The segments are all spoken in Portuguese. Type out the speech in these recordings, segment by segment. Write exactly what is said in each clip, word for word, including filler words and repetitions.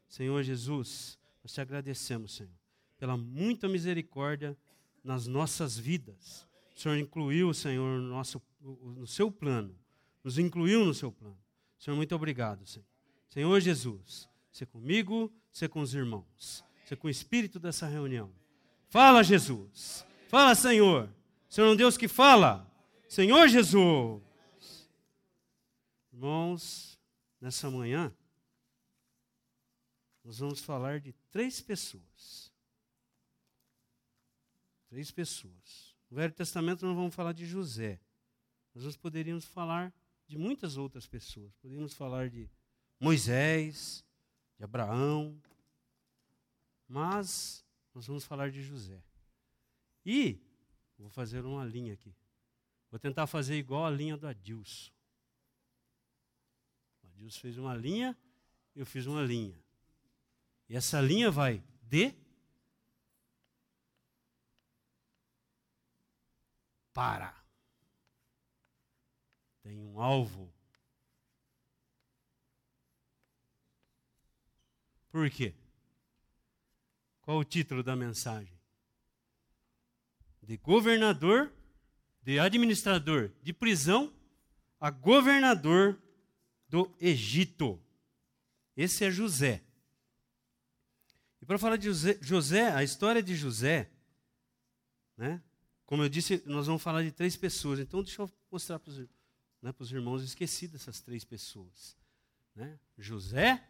Senhor Jesus, nós te agradecemos, Senhor, pela muita misericórdia nas nossas vidas. O Senhor incluiu, Senhor, no, nosso, no seu plano, nos incluiu no seu plano. Senhor, muito obrigado, Senhor. Senhor Jesus, ser comigo, ser com os irmãos, ser com o espírito dessa reunião. Fala, Jesus. Fala, Senhor. Senhor é um Deus que fala. Senhor Jesus. Irmãos, nessa manhã, nós vamos falar de três pessoas. Três pessoas. No Velho Testamento nós vamos falar de José. Nós poderíamos falar de muitas outras pessoas. Poderíamos falar de Moisés, de Abraão. Mas nós vamos falar de José. E vou fazer uma linha aqui. Vou tentar fazer igual a linha do Adilson. O Adilson fez uma linha, eu fiz uma linha. E essa linha vai de para. Tem um alvo. Por quê? Qual o título da mensagem? De governador, de administrador de prisão a governador do Egito. Esse é José. E para falar de José, José, a história de José, né? Como eu disse, nós vamos falar de três pessoas. Então, deixa eu mostrar para os, né, para os irmãos, eu esqueci dessas três pessoas. Né? José,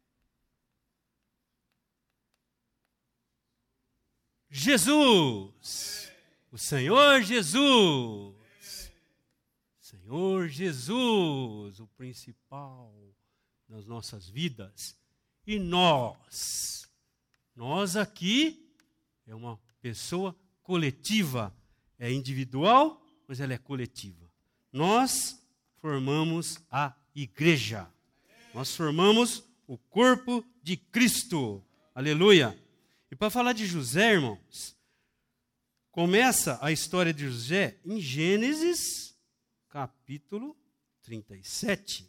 Jesus, o Senhor Jesus, Senhor Jesus, o principal das nossas vidas. E nós, nós aqui, é uma pessoa coletiva, é individual, mas ela é coletiva. Nós formamos a igreja. Nós formamos o corpo de Cristo. Aleluia. E para falar de José, irmãos, começa a história de José em Gênesis, capítulo trinta e sete.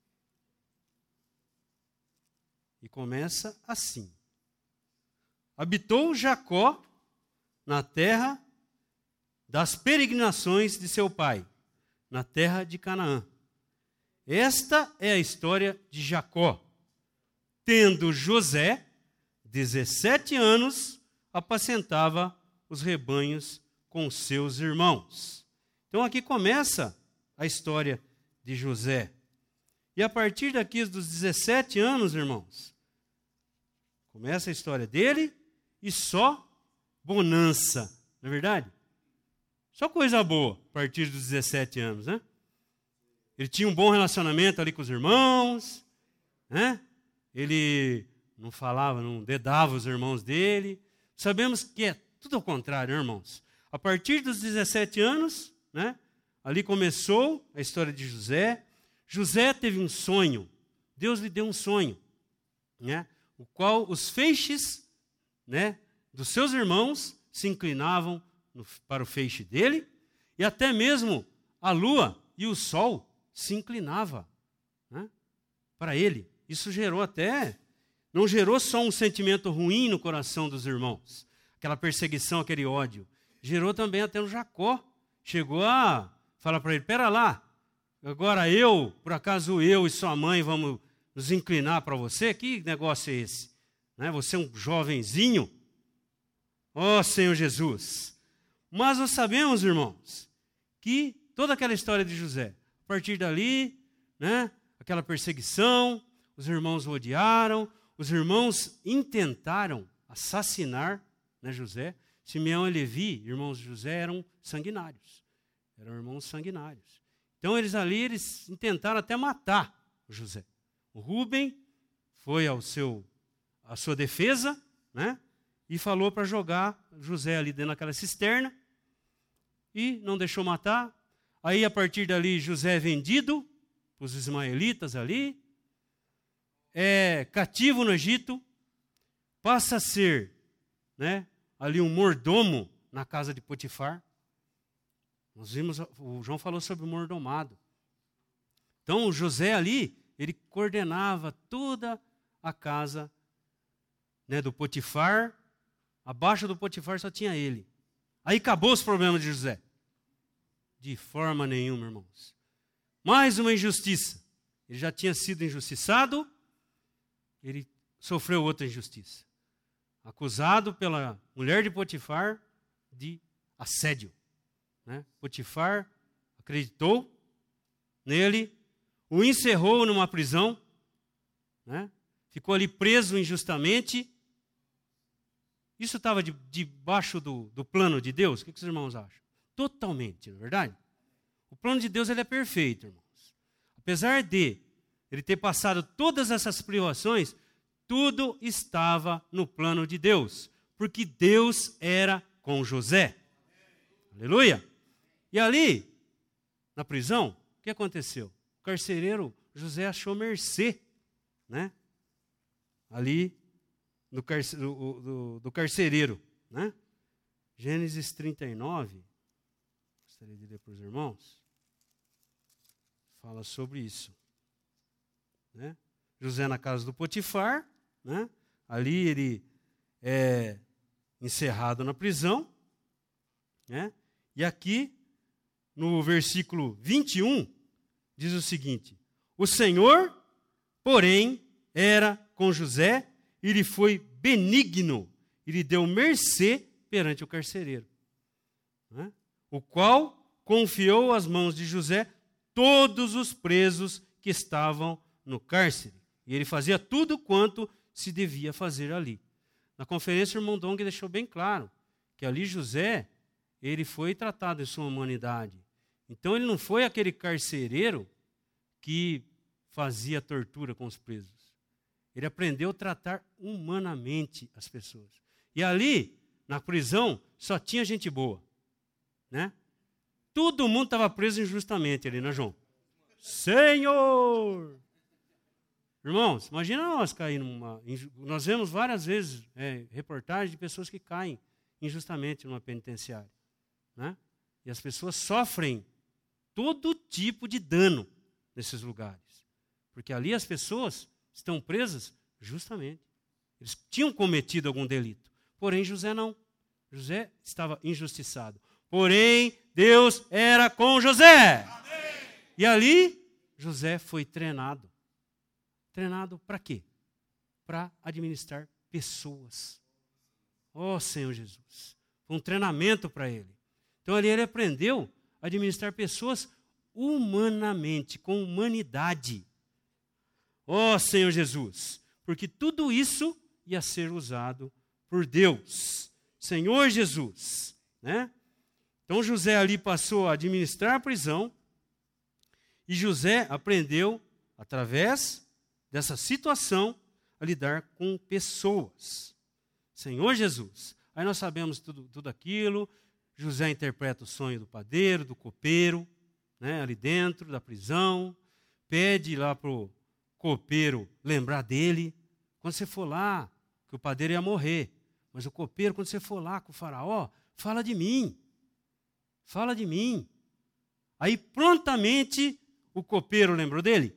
E começa assim. Habitou Jacó na terra das peregrinações de seu pai, na terra de Canaã. Esta é a história de Jacó. Tendo José dezessete anos, apacentava os rebanhos com seus irmãos. Então aqui começa a história de José. E a partir daqui dos dezessete anos, irmãos, começa a história dele e só bonança, não é verdade? Só coisa boa a partir dos dezessete anos, né? Ele tinha um bom relacionamento ali com os irmãos, né? Ele não falava, não dedava os irmãos dele. Sabemos que é tudo ao contrário, né, irmãos? A partir dos dezessete anos, né? Ali começou a história de José. José teve um sonho. Deus lhe deu um sonho, né? O qual os feixes, né, dos seus irmãos se inclinavam no, para o feixe dele, e até mesmo a lua e o sol se inclinava, né, para ele. Isso gerou até, não gerou só um sentimento ruim no coração dos irmãos, aquela perseguição, aquele ódio, gerou também até o Jacó. Chegou a falar para ele, pera lá, agora eu, por acaso eu e sua mãe vamos nos inclinar para você? Que negócio é esse? Né? Você é um jovenzinho? Ó Senhor Jesus! Mas nós sabemos, irmãos, que toda aquela história de José, a partir dali, né, aquela perseguição, os irmãos o odiaram, os irmãos intentaram assassinar, né, José. Simeão e Levi, irmãos de José, eram sanguinários. Eram irmãos sanguinários. Então, eles ali, eles tentaram até matar o José. O Rúben foi ao seu, à sua defesa, né, e falou para jogar José ali dentro daquela cisterna, e não deixou matar. Aí, a partir dali, José é vendido para os ismaelitas ali, é cativo no Egito, passa a ser, né, ali um mordomo na casa de Potifar. Nós vimos, o João falou sobre o mordomado. Então, o José ali, ele coordenava toda a casa né, do Potifar. Abaixo do Potifar só tinha ele. Aí acabou os problemas de José. De forma nenhuma, irmãos. Mais uma injustiça. Ele já tinha sido injustiçado, ele sofreu outra injustiça. Acusado pela mulher de Potifar de assédio. Né? Potifar acreditou nele, o encerrou numa prisão, né? Ficou ali preso injustamente. Isso estava de, debaixo do, do plano de Deus? O que, que os irmãos acham? Totalmente, não é verdade? O plano de Deus ele é perfeito, irmãos. Apesar de ele ter passado todas essas privações, tudo estava no plano de Deus, porque Deus era com José. Aleluia! E ali, na prisão, o que aconteceu? O carcereiro José achou mercê, né? Ali do, carce, do, do, do carcereiro, né? Gênesis trinta e nove, gostaria de ler para os irmãos, fala sobre isso. Né? José na casa do Potifar, né? Ali ele é encerrado na prisão, né? E aqui, no versículo vinte e um, diz o seguinte: o Senhor, porém, era com José, e lhe foi benigno, e lhe deu mercê perante o carcereiro, né? O qual confiou às mãos de José todos os presos que estavam no cárcere. E ele fazia tudo quanto se devia fazer ali. Na conferência, o irmão Dong deixou bem claro que ali José, ele foi tratado em sua humanidade. Então, ele não foi aquele carcereiro que fazia tortura com os presos. Ele aprendeu a tratar humanamente as pessoas. E ali, na prisão, só tinha gente boa, né? Todo mundo estava preso injustamente ali, né, João? Senhor! Irmãos, imagina nós cair numa... Nós vemos várias vezes é, reportagens de pessoas que caem injustamente numa penitenciária, né? E as pessoas sofrem todo tipo de dano nesses lugares. Porque ali as pessoas estão presas justamente. Eles tinham cometido algum delito. Porém, José não. José estava injustiçado. Porém, Deus era com José. Amém. E ali, José foi treinado. Treinado para quê? Para administrar pessoas. Oh, Senhor Jesus. Foi um treinamento para ele. Então, ali ele aprendeu a administrar pessoas humanamente, com humanidade. Oh, Senhor Jesus. Porque tudo isso ia ser usado por Deus. Senhor Jesus, né? Então José ali passou a administrar a prisão e José aprendeu, através dessa situação, a lidar com pessoas. Senhor Jesus. Aí nós sabemos tudo, tudo aquilo. José interpreta o sonho do padeiro, do copeiro, né, ali dentro da prisão. Pede lá para o copeiro lembrar dele. Quando você for lá, que o padeiro ia morrer. Mas o copeiro, quando você for lá com o faraó, fala de mim. Fala de mim. Aí prontamente o copeiro lembrou dele?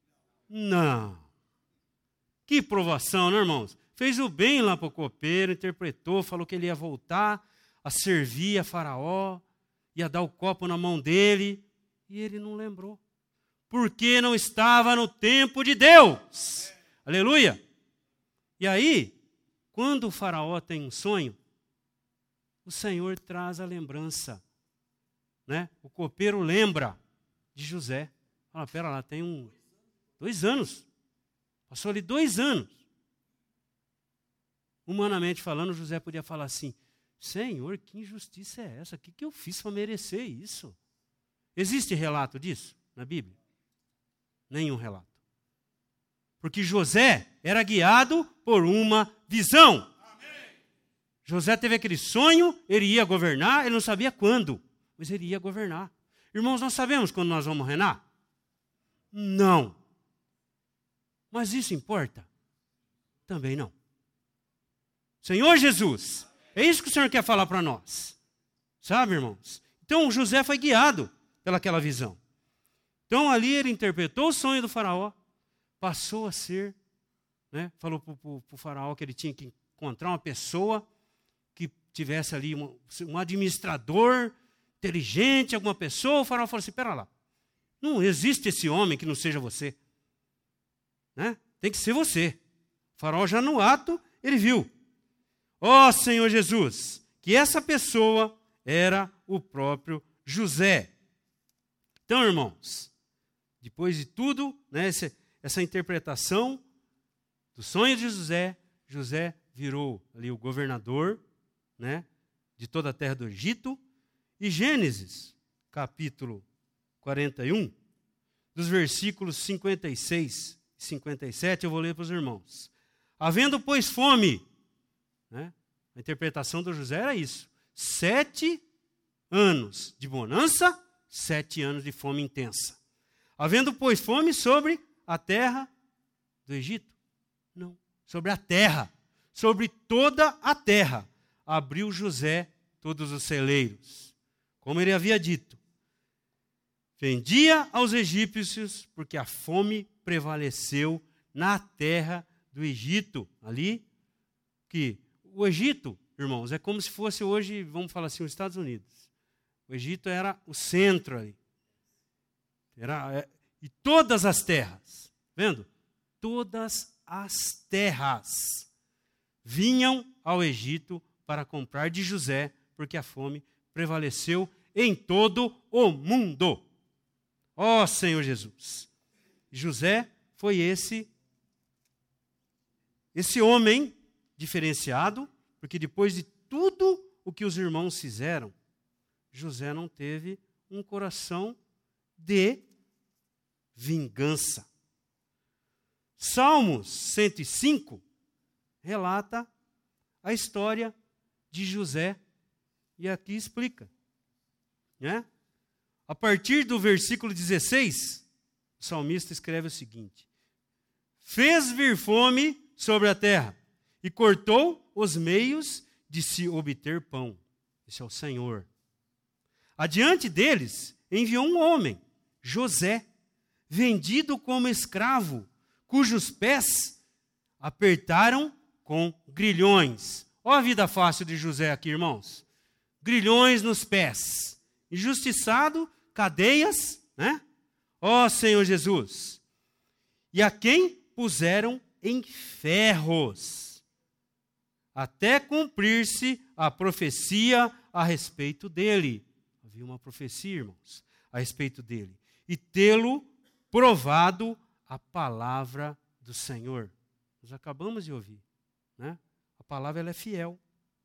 Não. Que provação, né, irmãos? Fez o bem lá para o copeiro, interpretou, falou que ele ia voltar a servir a faraó, ia dar o copo na mão dele, e ele não lembrou. Porque não estava no tempo de Deus. É. Aleluia. E aí, quando o faraó tem um sonho, o Senhor traz a lembrança. Né? O copeiro lembra de José. Fala, pera lá, tem um, dois anos. Passou ali dois anos. Humanamente falando, José podia falar assim, Senhor, que injustiça é essa? O que, que eu fiz para merecer isso? Existe relato disso na Bíblia? Nenhum relato. Porque José era guiado por uma visão. Amém. José teve aquele sonho, ele ia governar, ele não sabia quando, mas ele ia governar. Irmãos, nós sabemos quando nós vamos reinar? Não. Mas isso importa? Também não. Senhor Jesus, é isso que o Senhor quer falar para nós. Sabe, irmãos? Então, José foi guiado pelaquela visão. Então, ali ele interpretou o sonho do faraó, passou a ser né? Falou para o faraó que ele tinha que encontrar uma pessoa que tivesse ali um, um administrador inteligente, alguma pessoa. O faraó falou assim, espera lá, não existe esse homem que não seja você. Né? Tem que ser você. O faraó já no ato, ele viu. Ó Senhor Jesus, que essa pessoa era o próprio José. Então, irmãos, depois de tudo, né, essa, essa interpretação do sonho de José, José virou ali o governador, né, de toda a terra do Egito. E Gênesis, capítulo quarenta e um, dos versículos cinquenta e seis e cinquenta e sete, eu vou ler para os irmãos. Havendo, pois, fome, né, a interpretação do José era isso, sete anos de bonança, sete anos de fome intensa. Havendo, pois, fome sobre a terra do Egito? Não, sobre a terra, sobre toda a terra. Abriu José todos os celeiros, como ele havia dito. Vendia aos egípcios, porque a fome prevaleceu na terra do Egito. Ali, que o Egito, irmãos, é como se fosse hoje, vamos falar assim, os Estados Unidos. O Egito era o centro ali. Era, é, e todas as terras, vendo? Todas as terras vinham ao Egito para comprar de José, porque a fome prevaleceu em todo o mundo. Ó Senhor Jesus! José foi esse, esse homem diferenciado, porque depois de tudo o que os irmãos fizeram, José não teve um coração de vingança. Salmos cento e cinco relata a história de José e aqui explica, né? A partir do versículo dezesseis, o salmista escreve o seguinte: fez vir fome sobre a terra e cortou os meios de se obter pão. Esse é o Senhor. Adiante deles enviou um homem, José, vendido como escravo, cujos pés apertaram com grilhões. Olha a vida fácil de José aqui, irmãos. Grilhões nos pés. Injustiçado, cadeias, né? Ó Senhor Jesus. E a quem puseram em ferros, até cumprir-se a profecia a respeito dele. Havia uma profecia, irmãos, a respeito dele. E tê-lo provado a palavra do Senhor. Nós acabamos de ouvir, né? A palavra ela é fiel.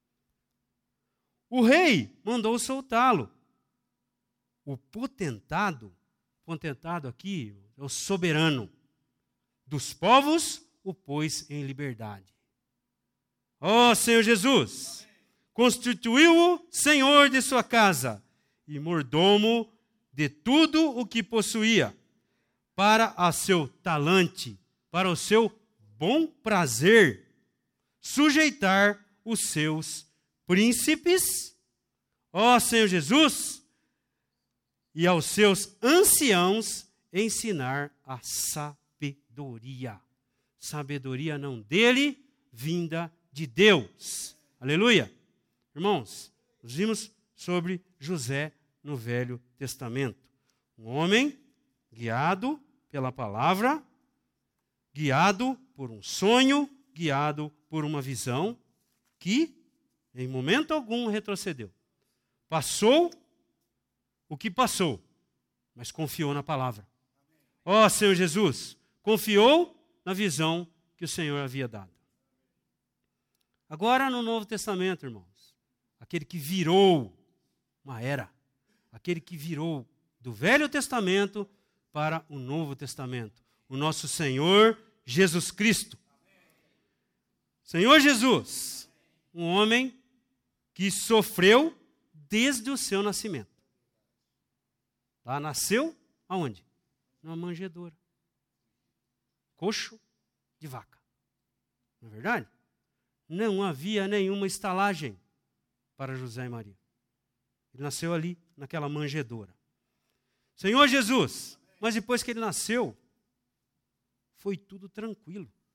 O rei mandou soltá-lo. O potentado, potentado aqui é o soberano dos povos, o pôs em liberdade. Ó Senhor Jesus, constituiu-o senhor de sua casa e mordomo de tudo o que possuía, para a seu talante, para o seu bom prazer, sujeitar os seus príncipes, ó Senhor Jesus, e aos seus anciãos ensinar a sabedoria. Sabedoria não dele, vinda de Deus. Aleluia. Irmãos, nós vimos sobre José no Velho Testamento. Um homem guiado pela palavra, guiado por um sonho, guiado por uma visão, que em momento algum retrocedeu. Passou o que passou, mas confiou na palavra. Ó Senhor Jesus, confiou na visão que o Senhor havia dado. Agora no Novo Testamento, irmãos, aquele que virou uma era, aquele que virou do Velho Testamento para o Novo Testamento, o nosso Senhor Jesus Cristo. Senhor Jesus, um homem que sofreu desde o seu nascimento. Lá nasceu aonde? Numa manjedoura. Coxo de vaca. Não é verdade? Não havia nenhuma estalagem para José e Maria. Ele nasceu ali, naquela manjedoura. Senhor Jesus, mas depois que ele nasceu, foi tudo tranquilo.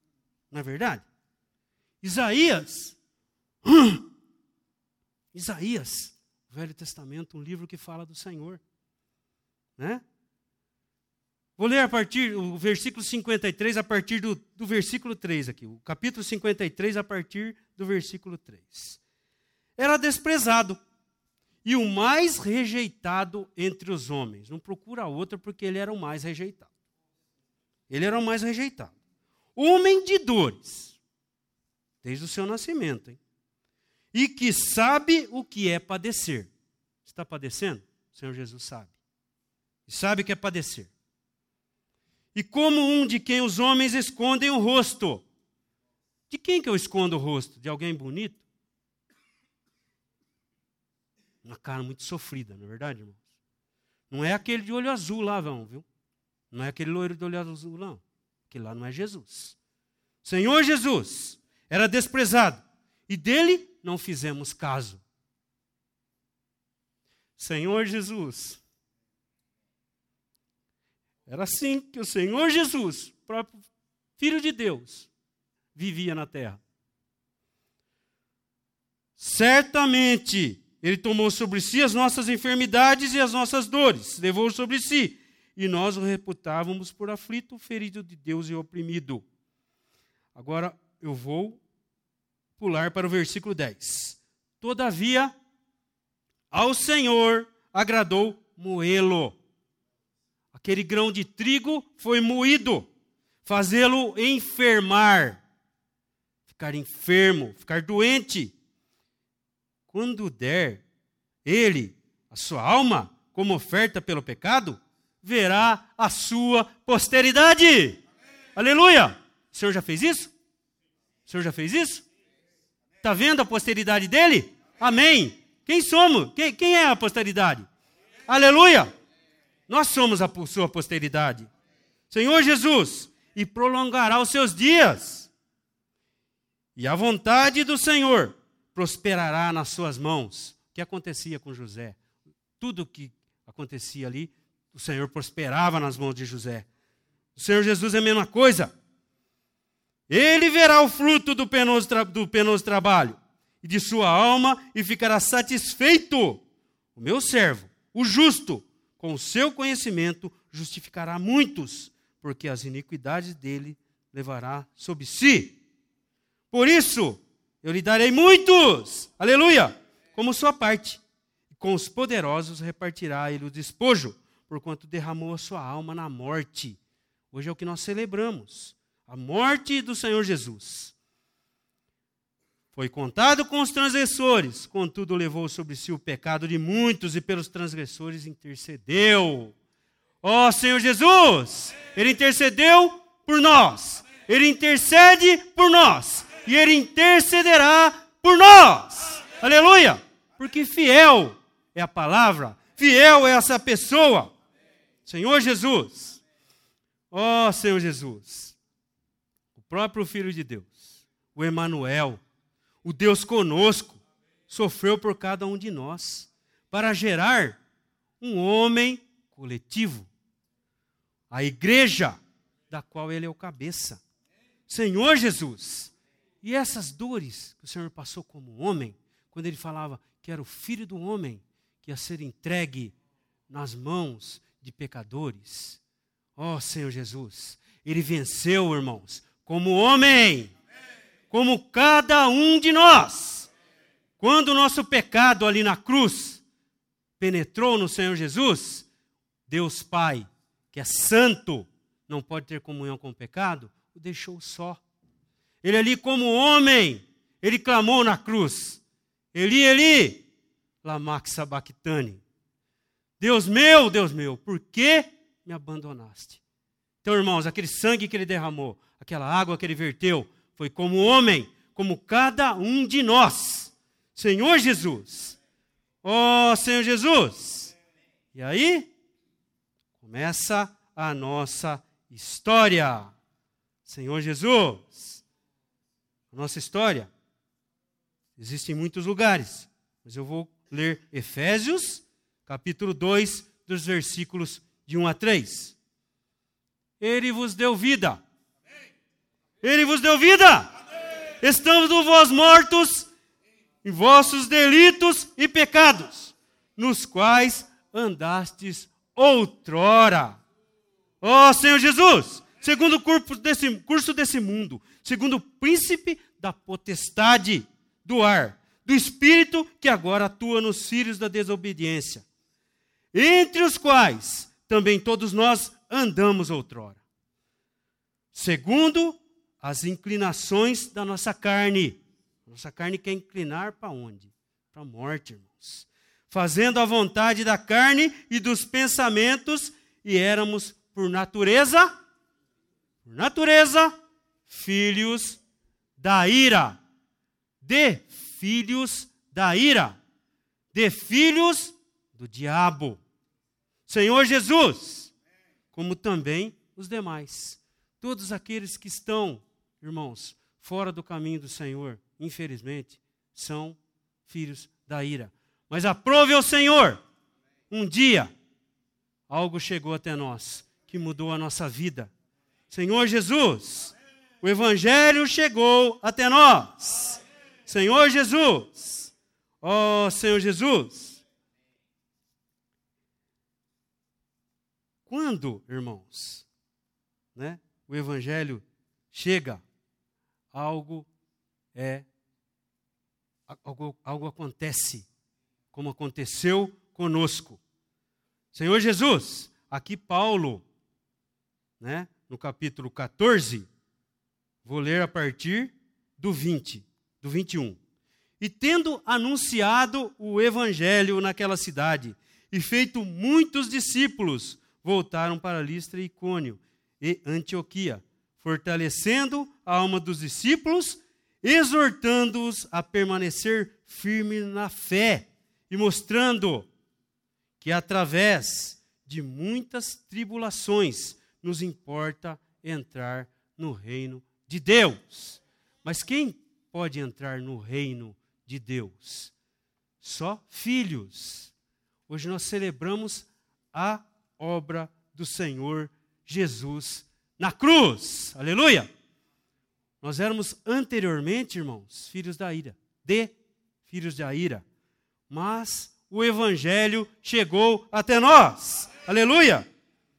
Não é verdade? Isaías, hum, Isaías, o Velho Testamento, um livro que fala do Senhor. Né? Vou ler a partir, o versículo cinquenta e três, a partir do, do versículo três aqui. O capítulo cinquenta e três, a partir do versículo três. Era desprezado e o mais rejeitado entre os homens. Não procura outro porque ele era o mais rejeitado. Ele era o mais rejeitado. Homem de dores, desde o seu nascimento, hein? E que sabe o que é padecer. Você está padecendo? O Senhor Jesus sabe. E sabe o que é padecer. E como um de quem os homens escondem o rosto. De quem que eu escondo o rosto? De alguém bonito? Uma cara muito sofrida, não é verdade, irmãos? Não é aquele de olho azul lá, não, viu? Não é aquele loiro de olho azul, não. Aquele lá não é Jesus. Senhor Jesus era desprezado e dele não fizemos caso. Senhor Jesus. Era assim que o Senhor Jesus, o próprio Filho de Deus, vivia na terra. Certamente, ele tomou sobre si as nossas enfermidades e as nossas dores, levou sobre si, e nós o reputávamos por aflito, ferido de Deus e oprimido. Agora eu vou pular para o versículo dez. Todavia, ao Senhor agradou moê-lo. Aquele grão de trigo foi moído, fazê-lo enfermar, ficar enfermo, ficar doente. Quando der ele a sua alma como oferta pelo pecado, verá a sua posteridade. Amém. Aleluia! O Senhor já fez isso? O Senhor já fez isso? Está vendo a posteridade dele? Amém! Quem somos? Quem, quem é a posteridade? Amém. Aleluia! Nós somos a sua posteridade. Senhor Jesus, e prolongará os seus dias. E a vontade do Senhor prosperará nas suas mãos. O que acontecia com José? Tudo que acontecia ali, o Senhor prosperava nas mãos de José. O Senhor Jesus é a mesma coisa. Ele verá o fruto do penoso, tra- do penoso trabalho e de sua alma e ficará satisfeito. O meu servo, o justo, com o seu conhecimento, justificará muitos, porque as iniquidades dele levará sobre si. Por isso, eu lhe darei muitos, aleluia, como sua parte. E com os poderosos repartirá ele o despojo, porquanto derramou a sua alma na morte. Hoje é o que nós celebramos, a morte do Senhor Jesus. Foi contado com os transgressores, contudo levou sobre si o pecado de muitos e pelos transgressores intercedeu. Ó Senhor Jesus, Ele intercedeu por nós, Ele intercede por nós e Ele intercederá por nós. Aleluia! Porque fiel é a palavra, fiel é essa pessoa. Senhor Jesus, ó Senhor Jesus, o próprio Filho de Deus, o Emanuel, o Deus conosco, sofreu por cada um de nós, para gerar um homem coletivo, a igreja da qual Ele é o cabeça. Senhor Jesus, e essas dores que o Senhor passou como homem, quando Ele falava que era o Filho do homem, que ia ser entregue nas mãos de pecadores. Ó Senhor Jesus, Ele venceu, irmãos, como homem, como cada um de nós. Quando o nosso pecado ali na cruz penetrou no Senhor Jesus, Deus Pai, que é santo, não pode ter comunhão com o pecado, o deixou só. Ele ali como homem, ele clamou na cruz, Eli, Eli, lama sabachthani. Deus meu, Deus meu, por que me abandonaste? Então, irmãos, aquele sangue que ele derramou, aquela água que ele verteu, foi como homem, como cada um de nós. Senhor Jesus. Ó Senhor Jesus. E aí, começa a nossa história. Senhor Jesus. A nossa história existe em muitos lugares, mas eu vou ler Efésios, capítulo dois, dos versículos de um a três. Ele vos deu vida. Ele vos deu vida. Amém. Estamos vós mortos em vossos delitos e pecados, nos quais andastes outrora. Ó Senhor Jesus, segundo o curso desse, curso desse mundo, segundo o príncipe da potestade do ar, do espírito que agora atua nos filhos da desobediência, entre os quais também todos nós andamos outrora, segundo as inclinações da nossa carne. Nossa carne quer inclinar para onde? Para a morte, irmãos. Fazendo a vontade da carne e dos pensamentos, e éramos, por natureza, por natureza, filhos da ira. De filhos da ira. De filhos do diabo. Senhor Jesus, como também os demais. Todos aqueles que estão, irmãos, fora do caminho do Senhor, infelizmente, são filhos da ira. Mas aprove ao Senhor, um dia, algo chegou até nós, que mudou a nossa vida. Senhor Jesus, o Evangelho chegou até nós. Senhor Jesus, ó Senhor Jesus. Quando, irmãos, né, o Evangelho chega, algo é, algo, algo acontece, como aconteceu conosco. Senhor Jesus, aqui Paulo, né, no capítulo quatorze, vou ler a partir do vinte, do vinte e um. E tendo anunciado o Evangelho naquela cidade, e feito muitos discípulos, voltaram para Listra e Icônio e Antioquia, fortalecendo a alma dos discípulos, exortando-os a permanecer firme na fé e mostrando que através de muitas tribulações nos importa entrar no reino de Deus. Mas quem pode entrar no reino de Deus? Só filhos. Hoje nós celebramos a obra do Senhor Jesus na cruz. Aleluia! Nós éramos anteriormente, irmãos, filhos da ira. De filhos da ira. Mas o Evangelho chegou até nós. Aleluia!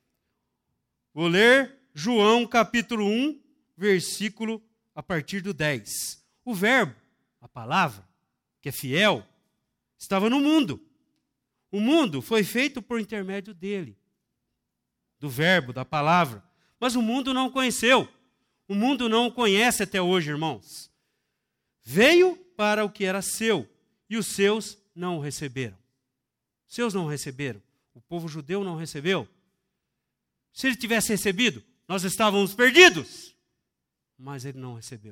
Vou ler João capítulo um, versículo a partir do dez. O verbo, a palavra, que é fiel, estava no mundo. O mundo foi feito por intermédio dele, do verbo, da palavra. Mas o mundo não o conheceu. O mundo não o conhece até hoje, irmãos. Veio para o que era seu, e os seus não o receberam. Os seus não o receberam. O povo judeu não recebeu. Se ele tivesse recebido, nós estávamos perdidos. Mas ele não recebeu.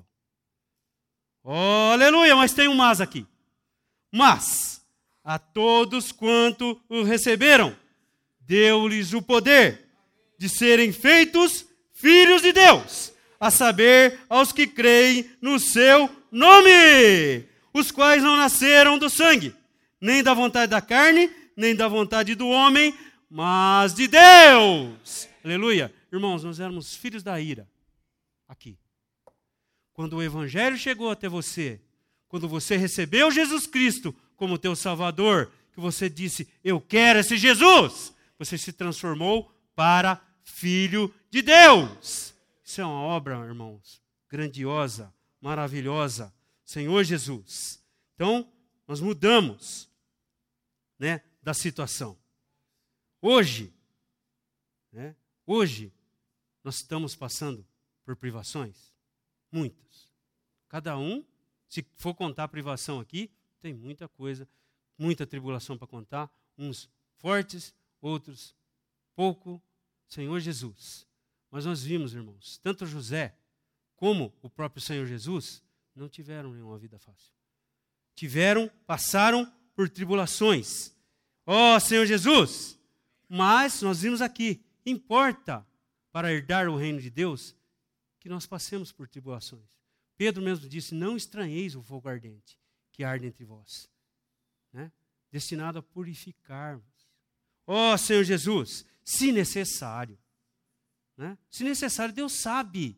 Oh, aleluia, mas tem um mas aqui. Mas a todos quanto o receberam, deu-lhes o poder de serem feitos filhos de Deus, a saber, aos que creem no seu nome, os quais não nasceram do sangue, nem da vontade da carne, nem da vontade do homem, mas de Deus. Aleluia. Irmãos, nós éramos filhos da ira, aqui. Quando o Evangelho chegou até você, quando você recebeu Jesus Cristo como teu Salvador, que você disse, eu quero esse Jesus, você se transformou para filho de Deus. Isso é uma obra, irmãos, grandiosa, maravilhosa. Senhor Jesus. Então, nós mudamos, né, da situação. Hoje, né, hoje, nós estamos passando por privações, muitas. Cada um, se for contar a privação aqui, tem muita coisa, muita tribulação para contar, uns fortes, outros pouco. Senhor Jesus. Mas nós vimos, irmãos, tanto José como o próprio Senhor Jesus não tiveram nenhuma vida fácil. Tiveram, passaram por tribulações. Ó Senhor Jesus! Mas nós vimos aqui, importa para herdar o reino de Deus que nós passemos por tribulações. Pedro mesmo disse, não estranheis o fogo ardente que arde entre vós, né? Destinado a purificar-vos. Ó Senhor Jesus, se necessário, né? Se necessário, Deus sabe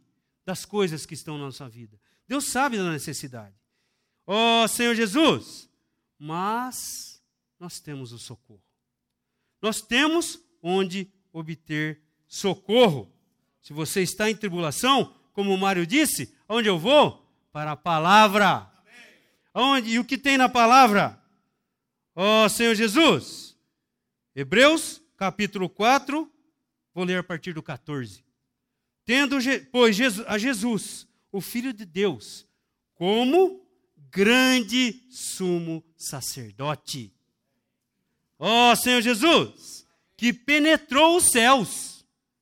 das coisas que estão na nossa vida. Deus sabe da necessidade. Ó Senhor Jesus, mas nós temos o socorro. Nós temos onde obter socorro. Se você está em tribulação, como o Mário disse, aonde eu vou? Para a palavra. Aonde? E o que tem na palavra? Ó Senhor Jesus. Hebreus, capítulo quatro, vou ler a partir do catorze. Tendo, pois, a Jesus, o Filho de Deus, como grande sumo sacerdote. Ó Senhor Jesus, que penetrou os céus,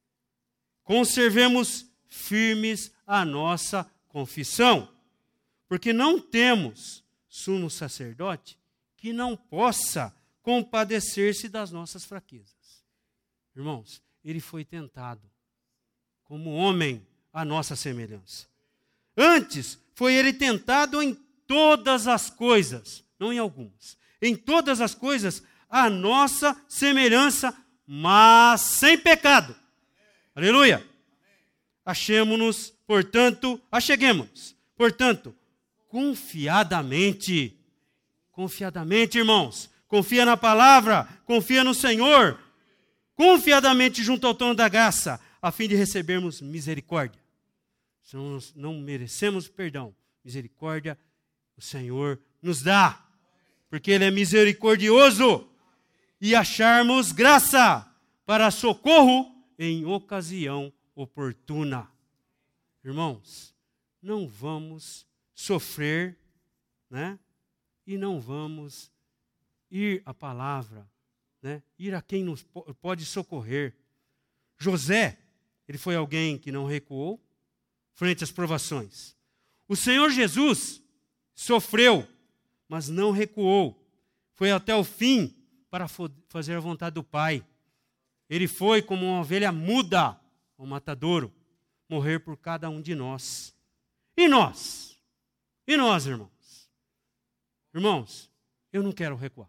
conservemos firmes a nossa confissão, porque não temos sumo sacerdote que não possa compadecer-se das nossas fraquezas. Irmãos, ele foi tentado como homem à nossa semelhança. Antes, foi ele tentado em todas as coisas, não em algumas, em todas as coisas, a nossa semelhança, mas sem pecado. Aleluia! Achemo-nos, portanto, acheguemos-nos, portanto, confiadamente, confiadamente, irmãos, confia na palavra, confia no Senhor, confiadamente junto ao trono da graça, a fim de recebermos misericórdia. Se nós não merecemos perdão, misericórdia o Senhor nos dá, porque Ele é misericordioso, e acharmos graça para socorro em ocasião oportuna. Irmãos, não vamos sofrer, né? E não vamos ir à palavra, né? Ir a quem nos pode socorrer. José, ele foi alguém que não recuou frente às provações. O Senhor Jesus sofreu, mas não recuou. Foi até o fim para fazer a vontade do Pai. Ele foi como uma ovelha muda ao matadouro, morrer por cada um de nós. E nós? E nós, irmãos? Irmãos, eu não quero recuar.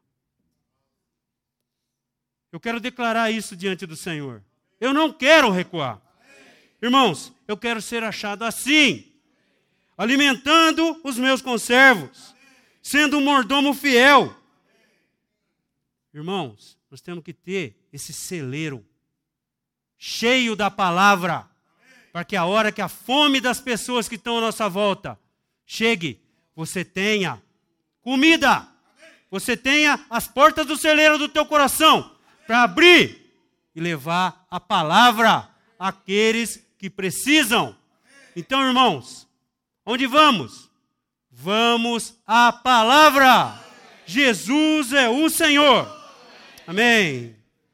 Eu quero declarar isso diante do Senhor. Eu não quero recuar. Irmãos, eu quero ser achado assim, alimentando os meus conservos, sendo um mordomo fiel. Irmãos, nós temos que ter esse celeiro cheio da palavra, para que a hora que a fome das pessoas que estão à nossa volta chegue, você tenha comida, você tenha as portas do celeiro do teu coração para abrir e levar a palavra àqueles que precisam. Então, irmãos, onde vamos? Vamos à palavra. Jesus é o Senhor. Amém.